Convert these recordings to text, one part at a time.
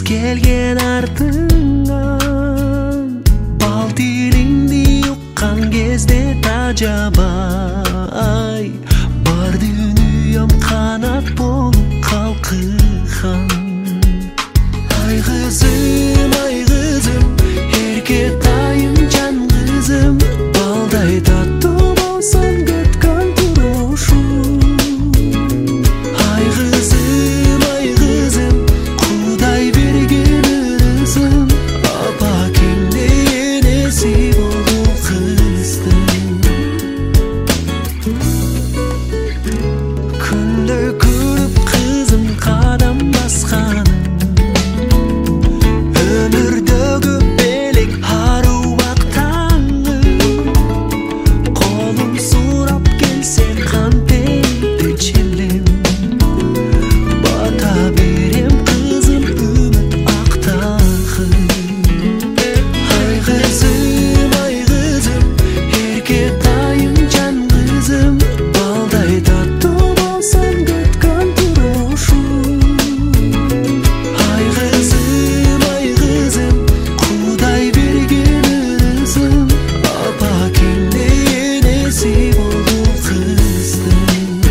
келген артыңнан бал тилиңди уккан кезде тажабай бар дүнием канат болуп калкыган. Ай кызым, эрке тайым жан кызым, балдай таттуу болсоң күткөн турмушум. Ай кызым, Кудай берген ырысым, апа кимде энеси болду кыздын. Күндөй көрүп кызым кадам басканын, өмүрдөгү белек аруактаңы, колум сурап келсем кантейди челем, бата берем кызым үмүт актагы. Ай кызым, эрке тайым жан кызым, балдай таттуу болсоң күткөн турмушум. Ай кызым, Кудай берген ырысым, апа кимде энеси болду кыздын.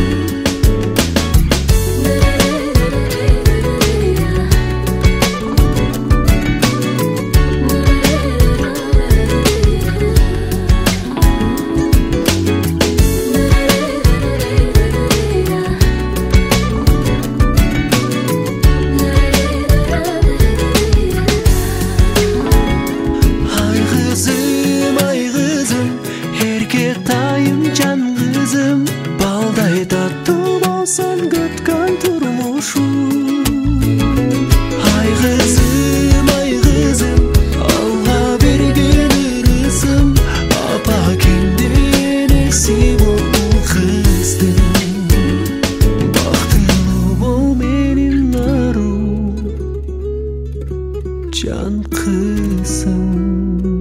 Ай кызым, эрке тайым жан кызым, балдай таттуу болсоң күткөн турмушум. Ай кызым, Алла берген ырысым, апа кимде энеси болду кыздын. Бактылуу бол менин ару жан кызым.